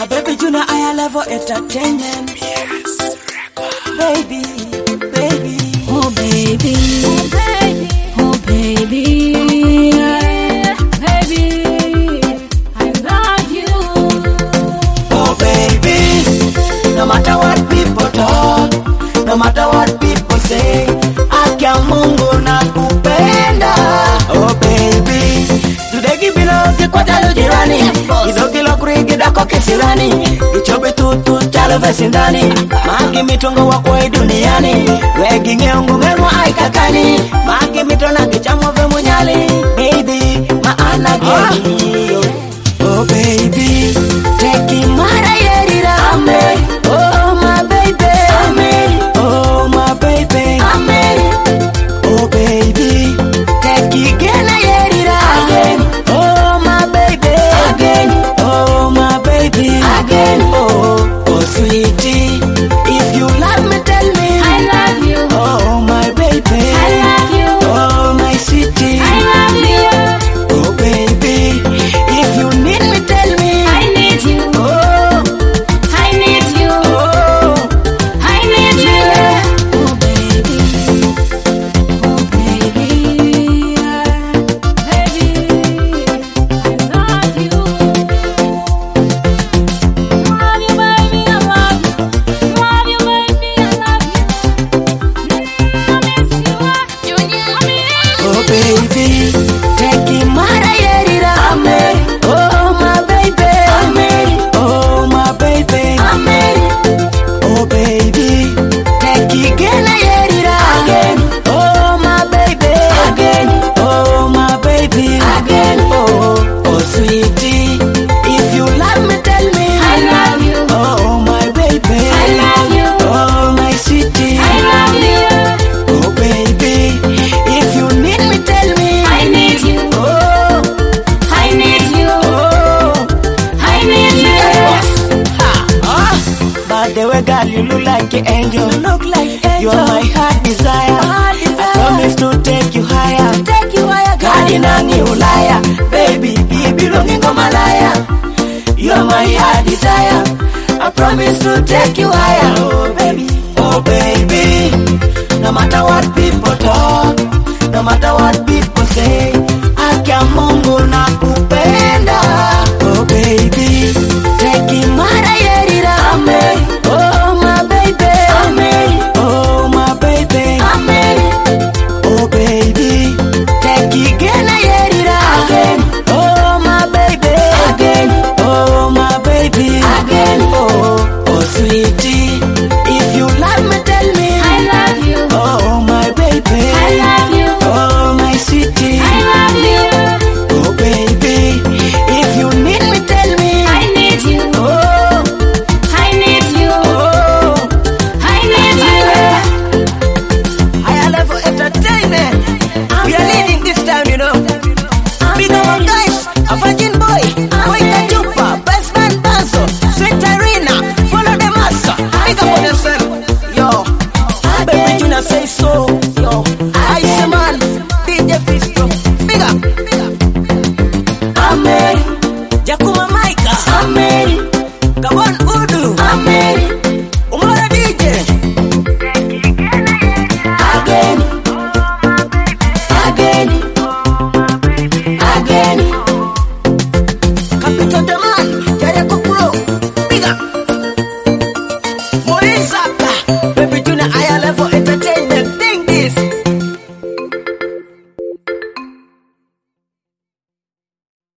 baby Juna higher level entertainment. Baby, baby, Oh baby, oh baby, oh baby, baby, I love you. oh baby. No matter what people talk, no matter what people say, akia Mungu nakupenda. Oh baby, tudegi bilo kikwata lo jirani, idogi lo kurigi dako kisirani, ichobe tutu chalo vesindani, magi mitongo wakwa duniani, wegi ngeungu ngenwa aikakani, magi mitona kichamo ve munyali, baby maana geni. Oh baby, take mara yerira, amen. Oh my baby, amen. Oh my baby, amen. Oh baby, take gena yerira, again. Oh my baby, again. Oh my baby, again. Oh sweetie, if you love me, tell me I love you. Oh my baby, I love you. Oh my sweetie, I love you. oh baby, if you need me, tell me I need you. oh. I need you. Oh, I need you. Oh baby, oh baby, baby, I love you. Love you, baby, I love you. Love you, baby, I love you. I miss you, I miss oh baby, take mara yerira, amen. Oh my baby, amen. Oh my baby, amen. Oh baby, take gena yerira, again. Oh my baby, again. Oh my baby, again. Oh sweetie, if you love me, tell me I love you. Oh my baby, I love you. Oh my sweetie, I love you. oh baby, if you need me, tell me I need you. oh. I need you. Oh, I need you. but the way girl you look like an angel. You look like angel. You're my heart desire. I promise to take you higher. Take you higher, girl. Inani ulaya, baby, belonging on Malaya. You're my heart desire. I promise to take you higher. Oh baby, no matter what people talk, no matter what people say, akia Mungu nakupenda. Oh baby, take mara yerira, amen. Oh my baby, amen. Oh my baby, amen. Oh baby, take gena yerira, again. Oh my baby, again. Oh my baby, again. Oh sweetie, if you love me, tell me I love you. oh my baby, I love you. oh my sweetie, I love you. oh baby, if you need me, tell me I need you. oh, I need you. oh. I need you. Higher level entertainment. We are leading this time, you know. Big up guys, a virgin boy, boy Kajupa, best man Banzo, Sweet Arena, follow the master. Big up on yourself, yo. Baby Juna say so, yo. Ice man, DJ Fisto, big up. Amen. Jakuma